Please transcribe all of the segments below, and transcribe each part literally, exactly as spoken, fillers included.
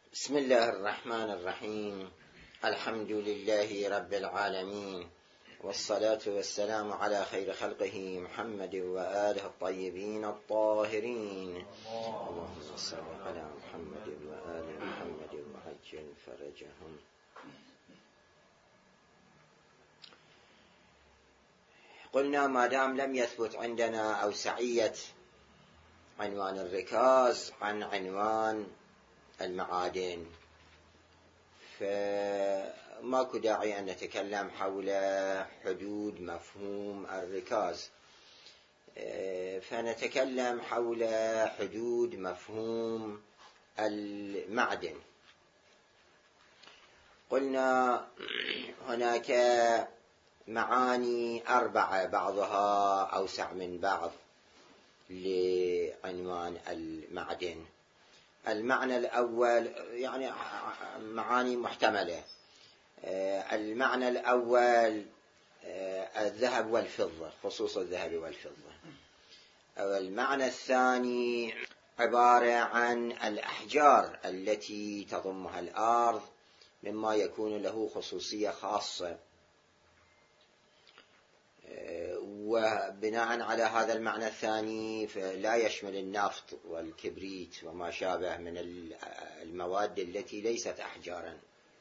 بسم الله الرحمن الرحيم. الحمد لله رب العالمين، والصلاة والسلام على خير خلقه محمد وآله الطيبين الطاهرين. اللهم صل على محمد وآل محمد وعجل فرجهم. قلنا ما دام لم يثبت عندنا أوسعية عنوان الركاز عن عنوان المعادن، فماكو داعي أن نتكلم حول حدود مفهوم الركاز، فنتكلم حول حدود مفهوم المعدن. قلنا هناك معاني أربعة بعضها أوسع من بعض لعنوان المعدن. المعنى الأول يعني معاني محتملة. المعنى الأول الذهب والفضة، خصوص الذهب والفضة. المعنى الثاني عبارة عن الأحجار التي تضمها الأرض مما يكون له خصوصية خاصة، وبناء على هذا المعنى الثاني فلا يشمل النفط والكبريت وما شابه من المواد التي ليست أحجارا.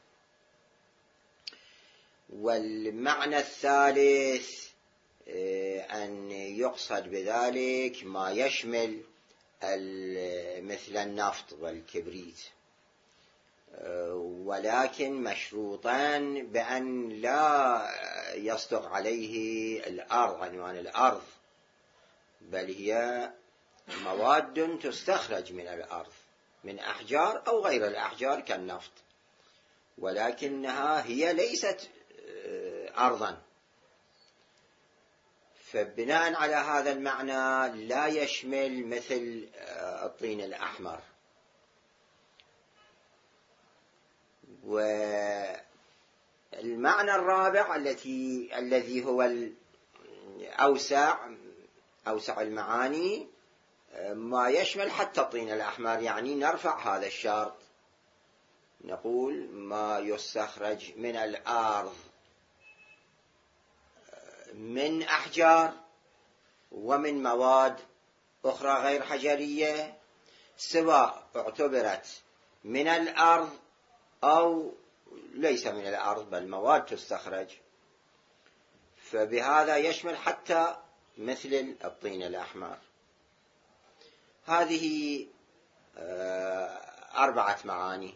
والمعنى الثالث أن يقصد بذلك ما يشمل مثل النفط والكبريت، ولكن مشروطا بأن لا يصدق عليه الأرض عنوان الأرض، بل هي مواد تستخرج من الأرض من أحجار أو غير الأحجار كالنفط، ولكنها هي ليست أرضا. فبناء على هذا المعنى لا يشمل مثل الطين الأحمر. والمعنى الرابع التي الذي هو الأوسع أوسع المعاني ما يشمل حتى الطين الأحمر، يعني نرفع هذا الشرط نقول ما يستخرج من الأرض من أحجار ومن مواد أخرى غير حجرية، سواء اعتبرت من الأرض أو ليس من الأرض بل مواد تستخرج، فبهذا يشمل حتى مثل الطين الأحمر. هذه أربعة معاني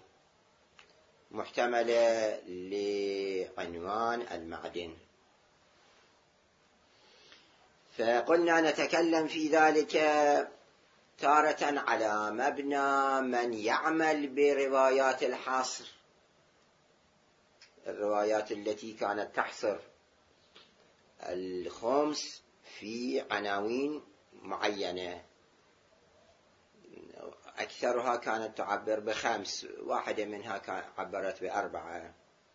محتملة لعنوان المعدن. فقلنا نتكلم في ذلك تارة على مبنى من يعمل بروايات الحصر، الروايات التي كانت تحصر الخمس في عناوين معينة، أكثرها كانت تعبر بخمس، واحدة منها عبرت بأربعة.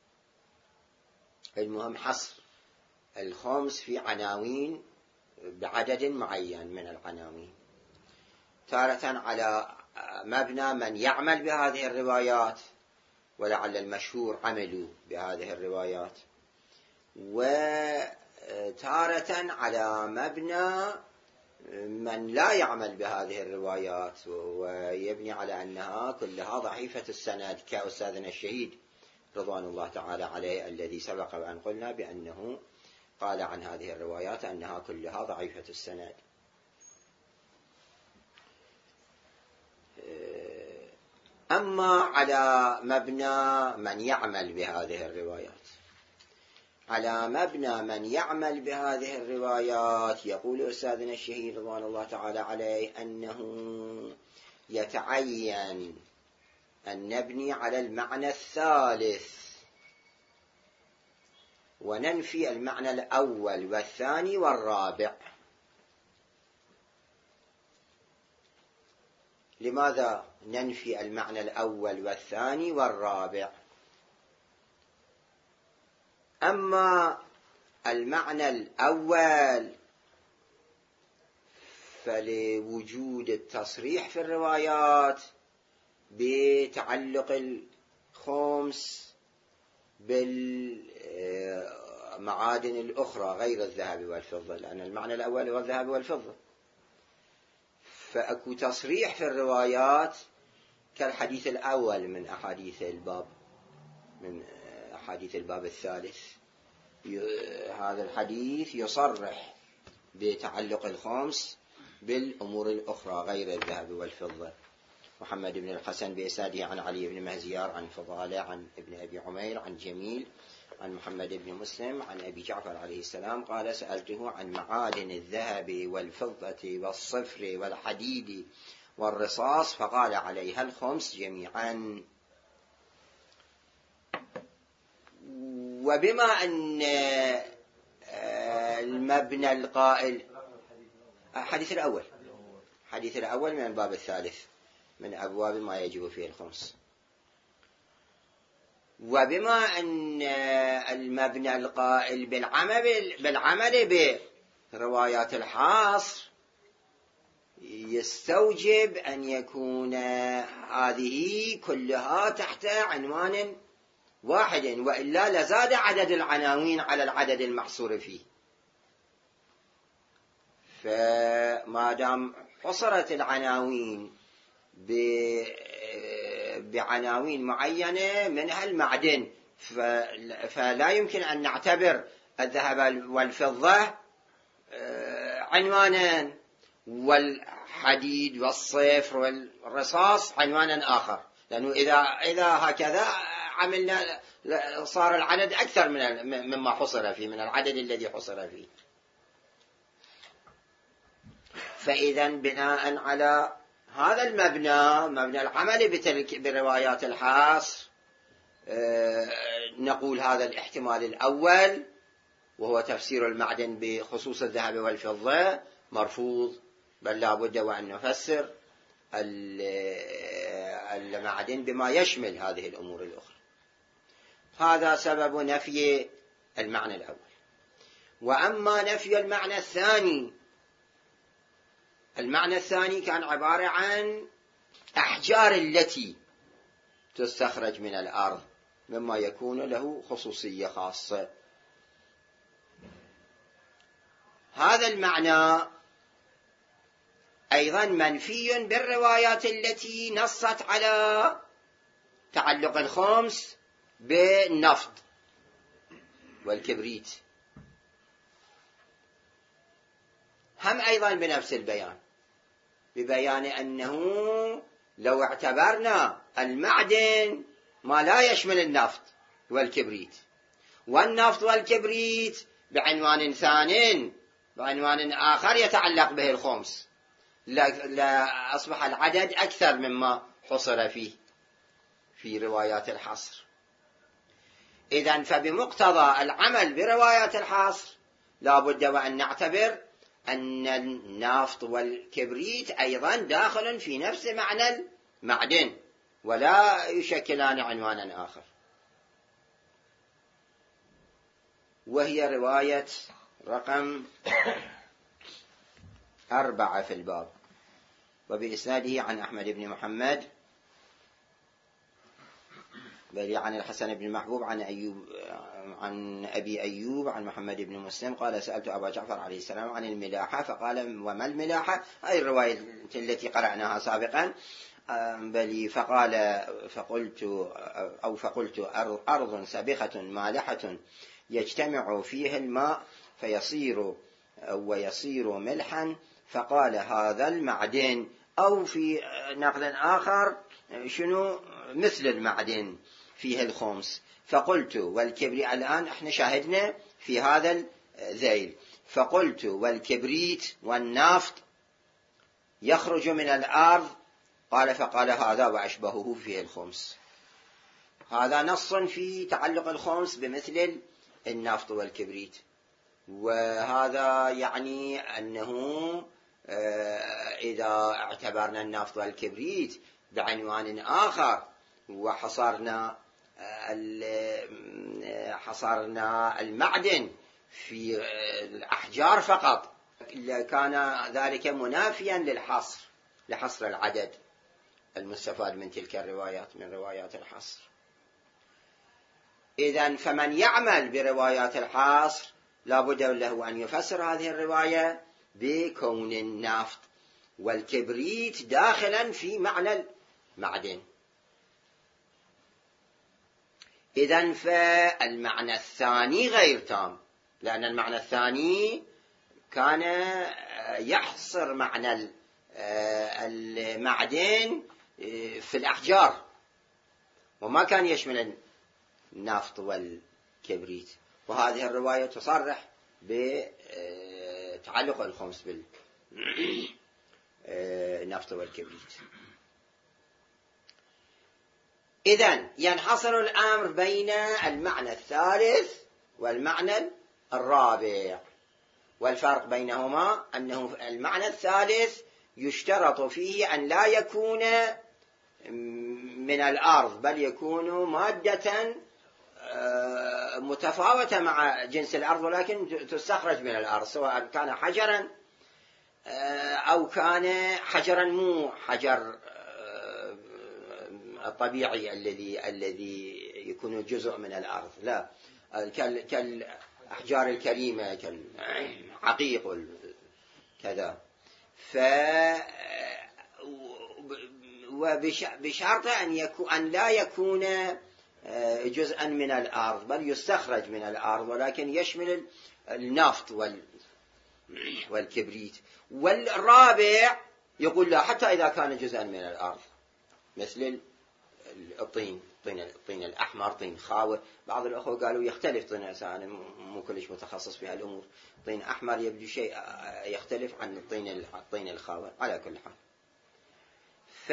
المهم حصر الخمس في عناوين بعدد معين من العناوين. تارة على مبنى من يعمل بهذه الروايات، ولعل المشهور عملوا بهذه الروايات، وتارة على مبنى من لا يعمل بهذه الروايات ويبني على أنها كلها ضعيفة السند، كأستاذنا الشهيد رضوان الله تعالى عليه الذي سبق وأن قلنا بأنه قال عن هذه الروايات أنها كلها ضعيفة السند. أما على مبنى من يعمل بهذه الروايات، على مبنى من يعمل بهذه الروايات يقول أستاذنا الشهيد رضوان الله تعالى عليه أنه يتعين أن نبني على المعنى الثالث وننفي المعنى الأول والثاني والرابع. لماذا ننفي المعنى الأول والثاني والرابع؟ أما المعنى الأول فلوجود التصريح في الروايات بتعلق الخمس بالمعادن الأخرى غير الذهب والفضة، لأن المعنى الأول هو الذهب والفضة. فأكو تصريح في الروايات كالحديث الأول من أحاديث الباب من أحاديث الباب الثالث، هذا الحديث يصرح بتعلق الخمس بالأمور الأخرى غير الذهب والفضة. محمد بن الحسن بإسناده عن علي بن مهزيار عن فضالة عن ابن أبي عمير عن جميل عن محمد بن مسلم عن أبي جعفر عليه السلام قال: سألته عن معادن الذهب والفضة والصفر والحديد والرصاص فقال: عليها الخمس جميعا. وبما أن المبنى القائل الحديث الأول الحديث الأول من الباب الثالث من أبواب ما يجب فيه الخمس، وبما أن المبنى القائل بالعمل بالعمل بروايات الحاصر يستوجب أن يكون هذه كلها تحت عنوان واحد، وإلا لزاد عدد العناوين على العدد المحصور فيه. فما دام حصرت العناوين بعناوين معينة منها المعدن، فلا يمكن أن نعتبر الذهب والفضة عنوانا والحديد والصفر والرصاص عنوانا آخر، لأنه إذا إذا هكذا عملنا صار العدد أكثر من مما حصر فيه، من العدد الذي حصر فيه. فإذا بناء على هذا المبنى، مبنى العمل بروايات الحاصر، نقول هذا الاحتمال الأول وهو تفسير المعدن بخصوص الذهب والفضة مرفوض، بل لا بد وأن نفسر المعدن بما يشمل هذه الأمور الأخرى. هذا سبب نفي المعنى الأول. وأما نفي المعنى الثاني، المعنى الثاني كان عبارة عن أحجار التي تستخرج من الأرض مما يكون له خصوصية خاصة. هذا المعنى أيضا منفي بالروايات التي نصت على تعلق الخمس بالنفط والكبريت، هم أيضا بنفس البيان، ببيان أنه لو اعتبرنا المعدن ما لا يشمل النفط والكبريت، والنفط والكبريت بعنوان ثانٍ بعنوان آخر يتعلق به الخمس، لا أصبح العدد أكثر مما حصر فيه في روايات الحصر. إذن فبمقتضى العمل بروايات الحصر لا بد وأن نعتبر أن النفط والكبريت أيضا داخل في نفس معنى المعدن ولا يشكلان عنوانا آخر. وهي رواية رقم أربعة في الباب، وبإسناده عن أحمد بن محمد بل عن الحسن بن محبوب عن أيوب عن أبي أيوب عن محمد بن مسلم قال: سألت أبا جعفر عليه السلام عن الملاحة فقال: وما الملاحة؟ هذه الرواية التي قرأناها سابقا. بل فقال فقلت أو فقلت أرض سابخة مالحة يجتمع فيها الماء فيصير ويصير ملحا، فقال: هذا المعدن، أو في نقل آخر شنو مثل المعدن فيه الخمس. فقلت والكبريت، الآن احنا شاهدنا في هذا الذيل، فقلت والكبريت والنفط يخرج من الأرض، قال فقال: هذا وأشبهه فيه الخمس. هذا نص في تعلق الخمس بمثل النفط والكبريت، وهذا يعني أنه إذا اعتبرنا النفط والكبريت بعنوان آخر وحصرنا حصرنا المعدن في الأحجار فقط، كان ذلك منافيا للحصر لحصر العدد، المستفاد من تلك الروايات من روايات الحصر. إذن فمن يعمل بروايات الحصر لا بد له أن يفسر هذه الرواية بكون النفط والكبريت داخلا في معنى المعدن. إذن فالمعنى الثاني غير تام، لأن المعنى الثاني كان يحصر معنى المعدن في الأحجار وما كان يشمل النفط والكبريت، وهذه الرواية تصرح بتعلق الخمس بالنفط والكبريت. إذن ينحصر الأمر بين المعنى الثالث والمعنى الرابع، والفرق بينهما أنه المعنى الثالث يشترط فيه أن لا يكون من الأرض بل يكون مادة متفاوتة مع جنس الأرض ولكن تستخرج من الأرض، سواء كان حجرا أو كان حجرا مو حجر الطبيعي الذي الذي يكون جزء من الأرض، لا، كالأحجار الكريمة كالعقيق كذا. ف وبشرط أن يكون أن لا يكون جزءا من الأرض بل يستخرج من الأرض ولكن يشمل النفط والكبريت. والرابع يقول لا، حتى إذا كان جزءا من الأرض مثل الطين، طين الطين الأحمر، طين خاوة. بعض الأخوة قالوا يختلف طين، أنا مو كلش متخصص في هالأمور، طين أحمر يبدو شيء يختلف عن الطين الطين الخاوة. على كل حال، ف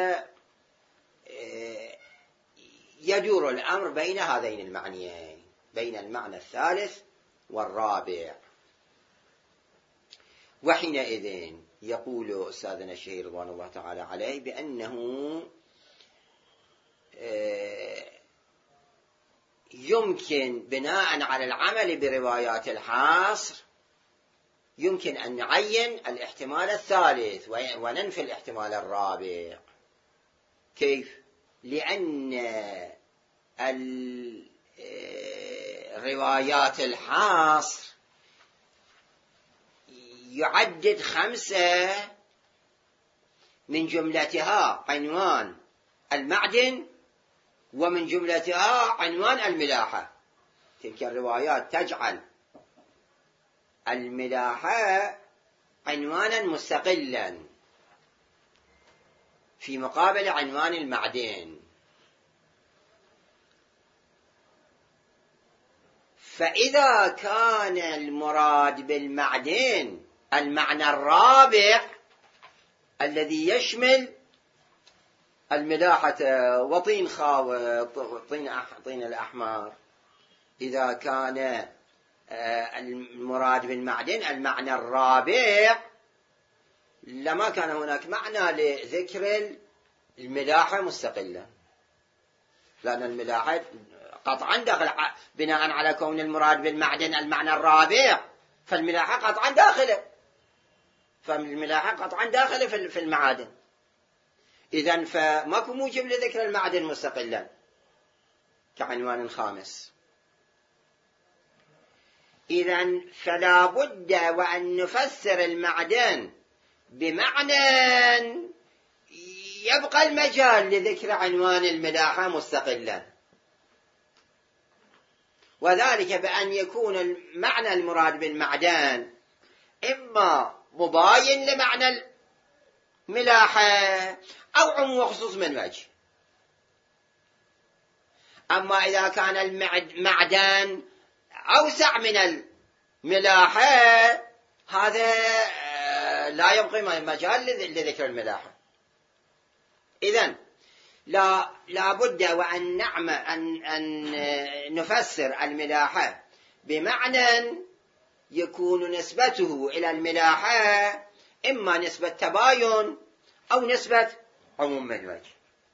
يدور الأمر بين هذين المعنيين، بين المعنى الثالث والرابع. وحينئذ يقول أستاذنا الشهير رضوان الله تعالى عليه بأنه يمكن بناء على العمل بروايات الحصر يمكن أن نعين الاحتمال الثالث وننفي الاحتمال الرابع. كيف؟ لأن روايات الحصر يعدد خمسة من جملتها عنوان المعدن ومن جملتها عنوان الملاحة. تلك الروايات تجعل الملاحة عنوانا مستقلا في مقابل عنوان المعدن. فإذا كان المراد بالمعدن المعنى الرابع الذي يشمل الملاحة وطين خاوة، طين طين الأحمر، إذا كان المراد بالمعدن المعنى الرابع لما كان هناك معنى لذكر الملاحة مستقلة، لأن الملاحة قطعا داخل بناء على كون المراد بالمعدن المعنى الرابع، فالملاحة قطعا داخله فالملاحة قطعا داخله في المعادن. إذن فماكو موجب لذكر المعدن مستقلا كعنوان خامس. إذن فلا بد وأن نفسر المعدن بمعنى يبقى المجال لذكر عنوان الملاحة مستقلا، وذلك بأن يكون المعنى المراد بالمعدن إما مباين لمعنى الملاحة أو عموم وخصوص من وجه. أما إذا كان المعدن أوسع من الملاحة هذا لا يبقى مجال لذكر الملاحة. إذن لا لا بد وأن نعمل أن أن نفسر الملاحة بمعنى يكون نسبته إلى الملاحة إما نسبة تباين أو نسبة عموم من وجه.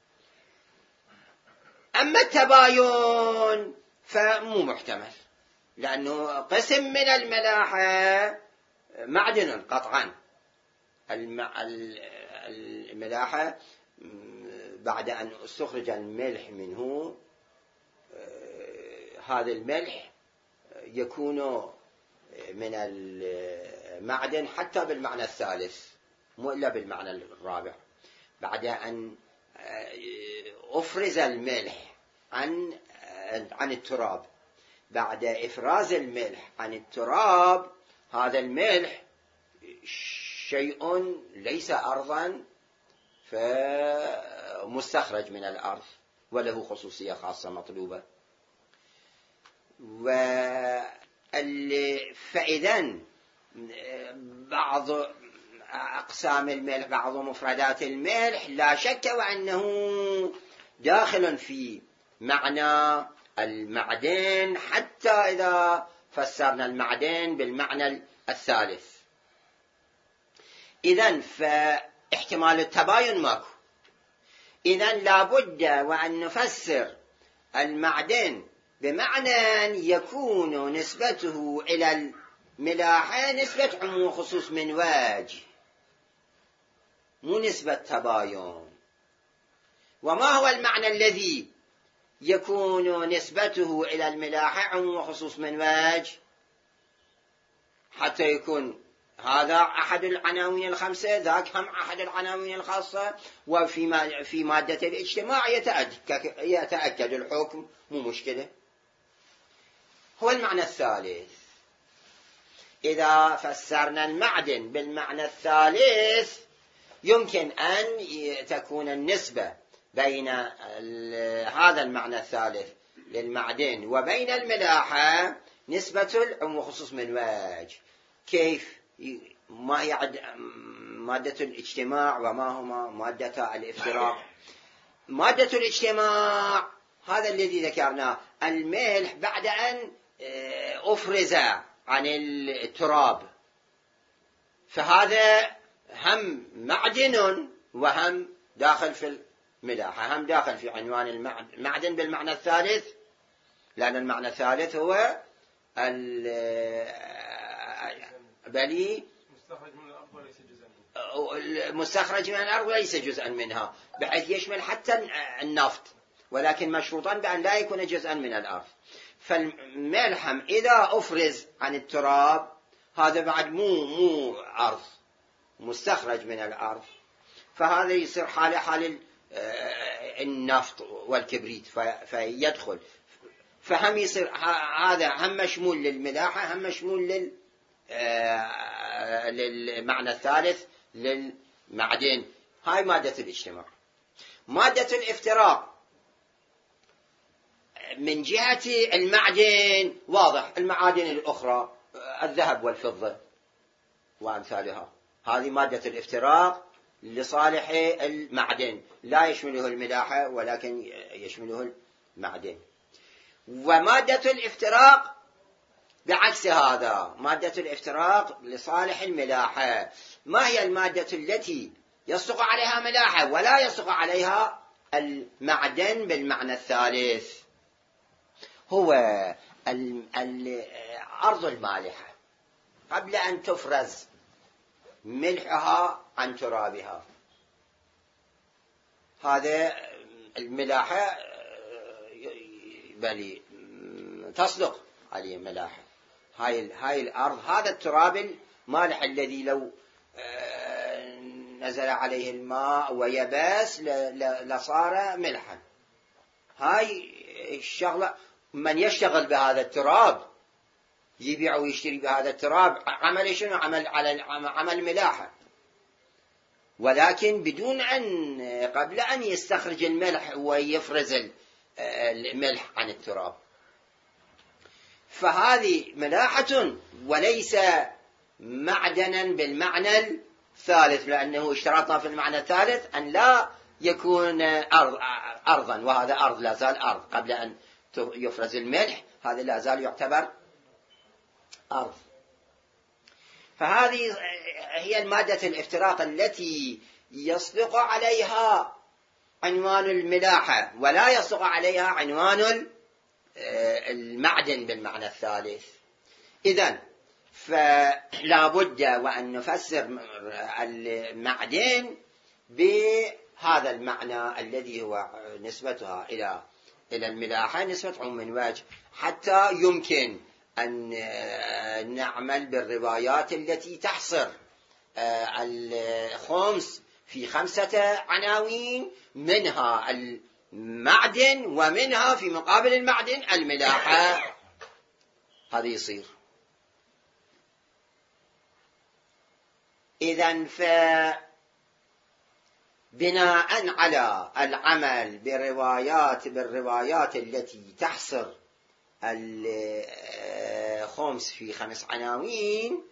أما التباين فمو محتمل، لأنه قسم من الملاحة معدن قطعا. الملاحة بعد أن استخرج الملح منه، هذا الملح يكون من المعدن حتى بالمعنى الثالث، مو إلا بالمعنى الرابع. بعد أن أفرز الملح عن عن التراب، بعد إفراز الملح عن التراب، هذا الملح شيء ليس أرضا فمستخرج من الأرض وله خصوصية خاصة مطلوبة. فإذا بعض أقسام الملح، بعض مفردات الملح لا شك وأنه داخل في معنى المعدن، حتى إذا فسرنا المعدن بالمعنى الثالث. إذن فاحتمال التباين ماكو. إذن لابد وأن نفسر المعدن بمعنى يكون نسبته إلى الملاحة نسبة عموم وخصوص من وجه، مو نسبة تباين. وما هو المعنى الذي يكون نسبته إلى الملاحة عموم وخصوص من وجه حتى يكون هذا أحد العناوين الخمسة، ذاك هم أحد العناوين الخاصة، وفي في مادة الاجتماع يتأكد, يتأكد الحكم، مو مشكلة. هو المعنى الثالث. إذا فسرنا المعدن بالمعنى الثالث يمكن أن تكون النسبة بين هذا المعنى الثالث للمعدن وبين الملاحة نسبة العموم وخصوص من وجه. كيف؟ ما هي مادة الاجتماع وما هما مادة الافتراق؟ مادة الاجتماع هذا الذي ذكرناه، الملح بعد أن أفرز عن التراب، فهذا هم معدن وهم داخل في الملاحة، هم داخل في عنوان المعدن بالمعنى الثالث، لأن المعنى الثالث هو بلي مستخرج من الأرض وليس جزءا منها، المستخرج من الأرض وليس جزءا منها، بحيث يشمل حتى النفط، ولكن مشروطا بأن لا يكون جزءا من الأرض. فالملحم إذا أفرز عن التراب هذا بعد مو مو أرض، مستخرج من الأرض، فهذا يصير حالة حال النفط والكبريت فيدخل، فهم يصير هذا هم مشمول للملاحة، هم مشمول لل للمعنى الثالث للمعدن. هاي مادة الاجتماع. مادة الافتراق من جهة المعدن واضح، المعادن الأخرى الذهب والفضة وأمثالها، هذه مادة الافتراق لصالح المعدن، لا يشمله الملاحة ولكن يشمله المعدن. ومادة الافتراق بعكس هذا، مادة الافتراق لصالح الملاحة. ما هي المادة التي يصدق عليها ملاحة ولا يصدق عليها المعدن بالمعنى الثالث؟ هو الأرض المالحة قبل أن تفرز ملحها عن ترابها، هذا الملاحة بل تصدق عليه ملاحة. هاي هاي الأرض، هذا التراب المالح الذي لو نزل عليه الماء ويبس لصار ملحا. هاي الشغلة، من يشتغل بهذا التراب يبيع ويشتري بهذا التراب عمل شنو؟ عمل على عمل ملاحة، ولكن بدون أن قبل أن يستخرج الملح ويفرز الملح عن التراب. فهذه ملاحة وليس معدنا بالمعنى الثالث، لأنه اشترطنا في المعنى الثالث أن لا يكون أرض أرضا، وهذا أرض لا زال أرض قبل أن يفرز الملح، هذا لا زال يعتبر أرض. فهذه هي المادة الافتراق التي يصدق عليها عنوان الملاحة ولا يصدق عليها عنوان المعدن بالمعنى الثالث. إذن فلا بد وأن نفسر المعدن هذا المعنى الذي هو نسبتها إلى إلى الملاحة نسبة من وجه، حتى يمكن أن نعمل بالروايات التي تحصر الخمس في خمسة عناوين، منها المعدن ومنها في مقابل المعدن الملاحة. هذا يصير. إذن فبناء على العمل بروايات بالروايات التي تحصر الخمس في خمس عناوين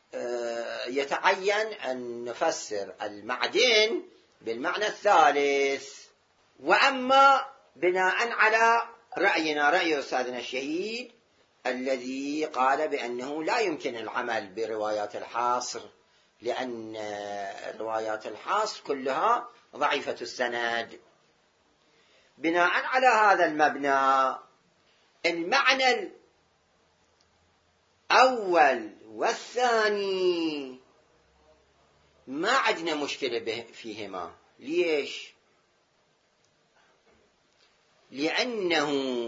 يتعين أن نفسر المعدن بالمعنى الثالث. وأما بناء على رأينا رأي أستاذنا الشهيد الذي قال بأنه لا يمكن العمل بروايات الحاصر، لأن روايات الحاصر كلها ضعيفة السند، بناء على هذا المبنى المعنى الأول والثاني ما عندنا مشكلة فيهما. ليش؟ لأنه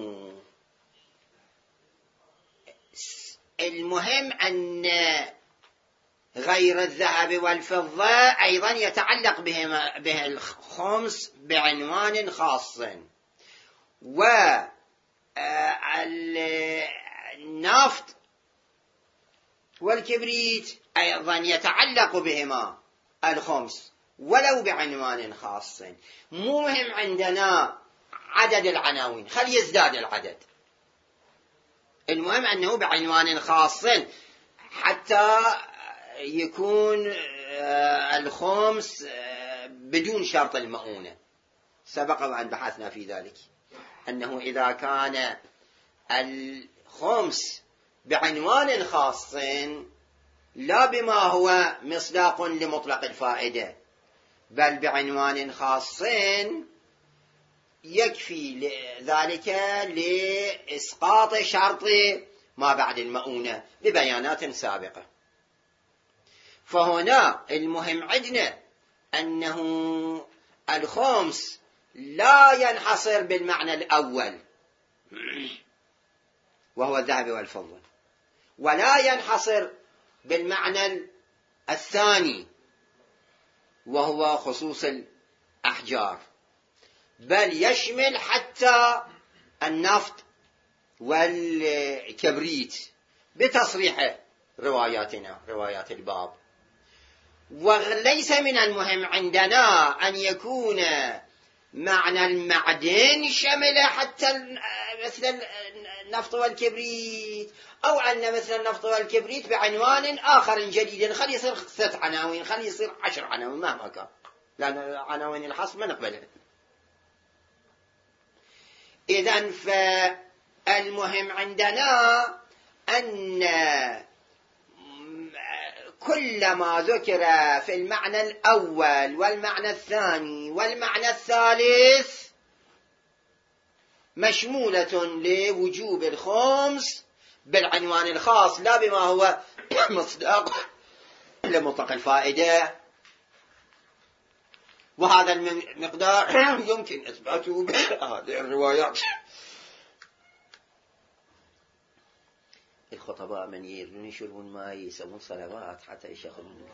المهم أن غير الذهب والفضة أيضا يتعلق بهما به الخمس بعنوان خاص، والنفط والكبريت أيضا يتعلق بهما الخمس ولو بعنوان خاص. مو مهم عندنا عدد العناوين، خل يزداد العدد، المهم أنه بعنوان خاص حتى يكون الخمس بدون شرط المؤونة. سبق وأن بحثنا في ذلك أنه إذا كان الخمس بعنوان خاص لا بما هو مصداق لمطلق الفائدة، بل بعنوان خاص يكفي ذلك لإسقاط شرط ما بعد المؤونة ببيانات سابقة. فهنا المهم عندنا أنه الخمس لا ينحصر بالمعنى الأول وهو الذهب والفضة، ولا ينحصر بالمعنى الثاني وهو خصوص الأحجار، بل يشمل حتى النفط والكبريت بتصريح رواياتنا روايات الباب. وليس من المهم عندنا أن يكون معنى المعدن شمل حتى مثل النفط والكبريت، أو أن مثل النفط والكبريت بعنوان آخر جديد، خلي يصير ست عناوين، خلي يصير عشر عناوين مهما كان، لأن عناوين الحصر ما نقبلها. إذن فالمهم عندنا أن كل ما ذكر في المعنى الأول والمعنى الثاني والمعنى الثالث مشمولة لوجوب الخمس بالعنوان الخاص، لا بما هو مصداق لمطلق الفائدة. وهذا المقدار يمكن إثباته بهذه الروايات. الخطباء من يريدون يشربون ماء يسوون صلوات حتى يشغلون.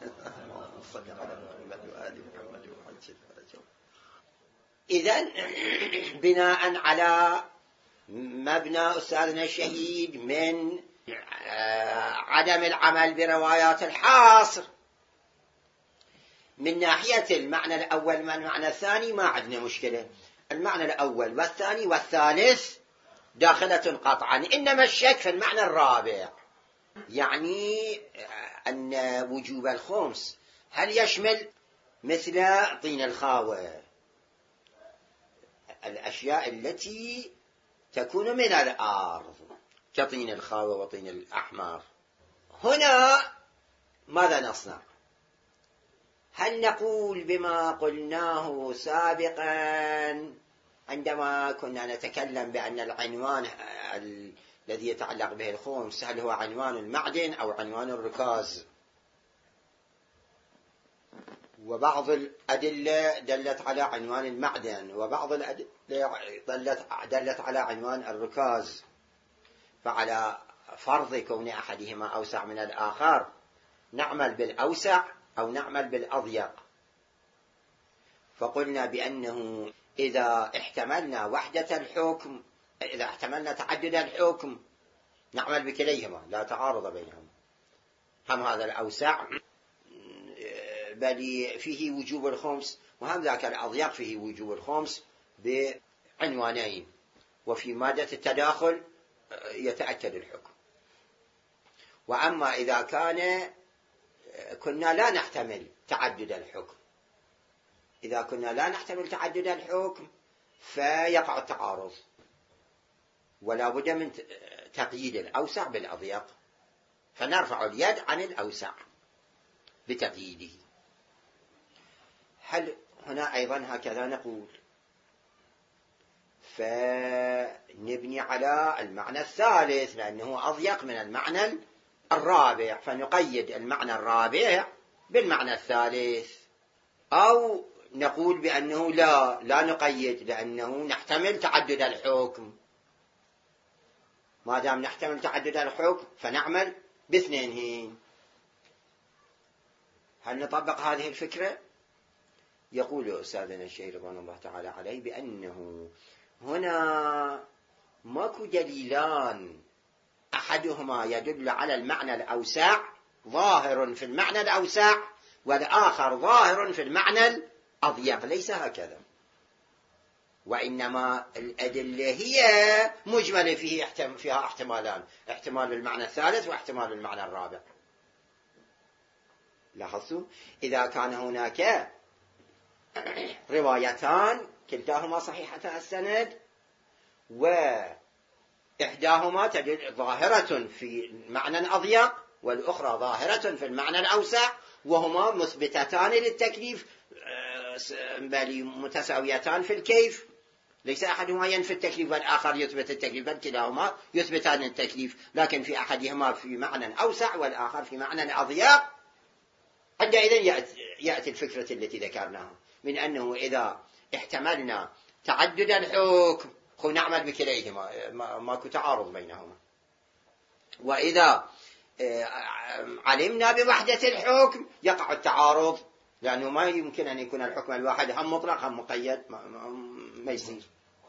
إذن بناء على مبنى أستاذنا الشهيد من عدم العمل بروايات الحاصر من ناحية المعنى الأول من المعنى الثاني ما عندنا مشكلة. المعنى الأول والثاني والثالث داخلة قطعا، إنما الشك في المعنى الرابع، يعني أن وجوب الخمس هل يشمل مثل طين الخاوة، الأشياء التي تكون من الأرض كطين الخاوة وطين الأحمر. هنا ماذا نصنع؟ هل نقول بما قلناه سابقا عندما كنا نتكلم بأن العنوان الذي يتعلق به الخمس هل هو عنوان المعدن أو عنوان الركاز؟ وبعض الأدلة دلت على عنوان المعدن، وبعض الأدلة دلت, دلت على عنوان الركاز. فعلى فرض كون أحدهما أوسع من الآخر نعمل بالأوسع أو نعمل بالأضيق. فقلنا بأنه إذا احتملنا وحدة الحكم، إذا احتملنا تعدد الحكم نعمل بكليهما، لا تعارض بينهما. هم هذا الأوسع بل فيه وجوب الخمس، وهم ذاك الأضيق فيه وجوب الخمس بعنوانين، وفي مادة التداخل يتأكد الحكم. وأما إذا كان كنا لا نحتمل تعدد الحكم، إذا كنا لا نحتمل تعدد الحكم فيقع التعارض، ولا بد من تقييد الأوسع بالأضيق، فنرفع اليد عن الأوسع بتقييده. هل هنا أيضا هكذا نقول؟ فنبني على المعنى الثالث لأنه أضيق من المعنى الرابع، فنقيد المعنى الرابع بالمعنى الثالث، أو نقول بأنه لا لا نقيد لأنه نحتمل تعدد الحكم. ما دام نحتمل تعدد الحكم فنعمل باثنينهن. هل نطبق هذه الفكرة؟ يقول أستاذنا الشيخ رضوان الله تعالى عليه بأنه هنا ماكو دليلان أحدهما يدل على المعنى الأوسع ظاهر في المعنى الأوسع والآخر ظاهر في المعنى الأضيق، ليس هكذا. وإنما الأدلة هي مجملة فيه فيها احتمالان، احتمال بالمعنى الثالث واحتمال بالمعنى الرابع. لاحظتوا؟ إذا كان هناك روايتان كلتاهما صحيحة السند وإحداهما تدل ظاهرة في المعنى الأضيق والأخرى ظاهرة في المعنى الأوسع، وهما مثبتتان للتكليف بل متساويتان في الكيف، ليس أحدهما ينفي التكليف والآخر يثبت التكليف، بل كلاهما يثبتان التكليف، لكن في أحدهما في معنى أوسع والآخر في معنى أضيق. عندئذ يأتي الفكرة التي ذكرناها من أنه إذا احتملنا تعدد الحكم نعمل بكليهما، ماكو تعارض بينهما. وإذا علمنا بوحدة الحكم يقع التعارض، لأنه ما يمكن أن يكون الحكم الواحد هم مطلق هم مقيد، ما يصير،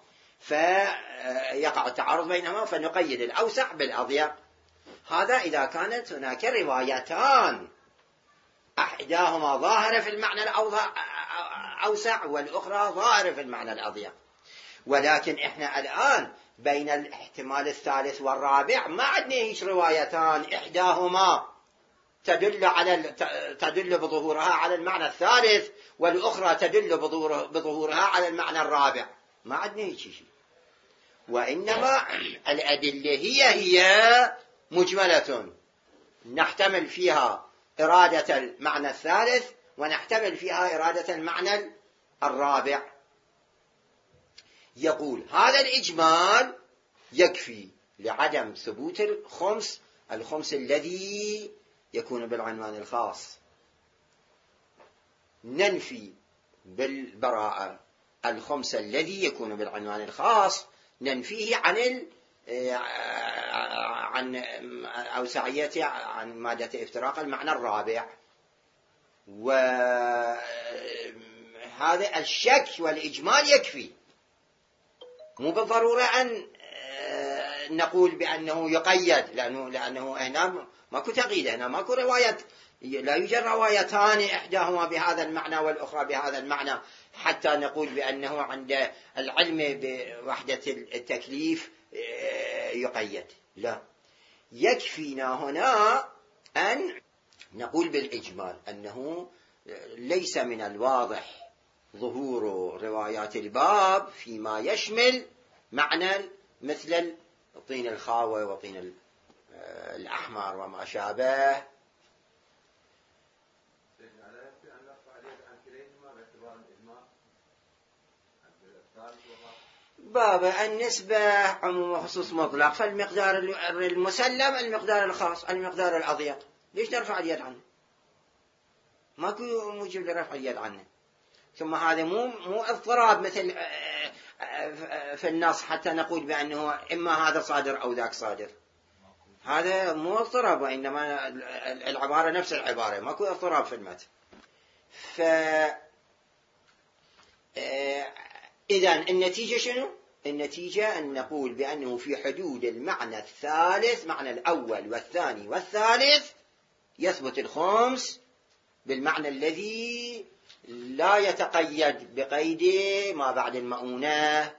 فيقع التعارض بينهما، فنقيد الأوسع بالأضيق. هذا إذا كانت هناك روايتان أحداهما ظاهرة في المعنى الأوسع والأخرى ظاهرة في المعنى الأضيق. ولكن إحنا الآن بين الاحتمال الثالث والرابع ما عندنا هيش روايتان إحداهما تدل على تدل بظهورها على المعنى الثالث والأخرى تدل بظهورها على المعنى الرابع، ما عندنا هيك شيء. وإنما الأدلة هي هي مجملة، نحتمل فيها إرادة المعنى الثالث ونحتمل فيها إرادة المعنى الرابع. يقول هذا الإجمال يكفي لعدم ثبوت الخمس، الخمس الذي يكون بالعنوان الخاص. ننفي بالبراءة الخمس الذي يكون بالعنوان الخاص، ننفيه عن ال عن أوسعية عن مادة افتراق المعنى الرابع. وهذا الشك والإجمال يكفي، مو بالضرورة أن نقول بأنه يقيد، لأنه لأنه هنا ماكو تقييد، هنا ماكو رواية، لا يوجد روايتان إحداهما بهذا المعنى والأخرى بهذا المعنى حتى نقول بأنه عند العلم بوحدة التكليف يقيد. لا، يكفينا هنا أن نقول بالإجمال أنه ليس من الواضح ظهور روايات الباب فيما يشمل معنى مثل طين الخاوة وطين الأحمر وما شابه. باب النسبة عموم وخصوص مطلق، فالمقدار المسلم المقدار الخاص المقدار الأضيق، ليش نرفع اليد عنه؟ ماكو موجب لرفع اليد عنه. ثم هذا مو مو اضطراب مثل في النص حتى نقول بأنه إما هذا صادر أو ذاك صادر. هذا مو اضطراب، وإنما العبارة نفس العبارة، ماكو اضطراب في المتن. ف إذن النتيجة شنو؟ النتيجة أن نقول بأنه في حدود المعنى الثالث، معنى الأول والثاني والثالث، يثبت الخمس بالمعنى الذي لا يتقيد بقيد ما بعد المؤونة.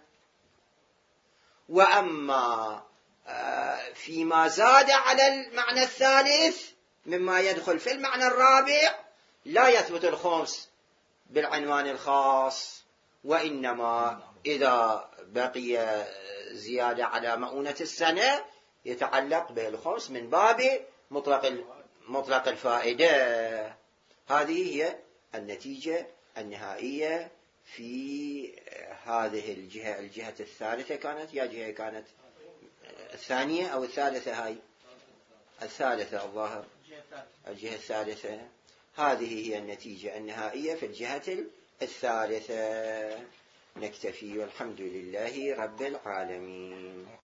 وأما فيما زاد على المعنى الثالث مما يدخل في المعنى الرابع لا يثبت الخمس بالعنوان الخاص، وإنما إذا بقي زيادة على مؤونة السنة يتعلق به الخمس من باب مطلق مطلق الفائدة. هذه هي النتيجة النهائية في هذه الجهة. الجهة الثالثة كانت يا جهة كانت الثانية أو الثالثة؟ هاي الثالثة الظاهر، الجهة الثالثة. هذه هي النتيجة النهائية في الجهة الثالثة. نكتفي والحمد لله رب العالمين.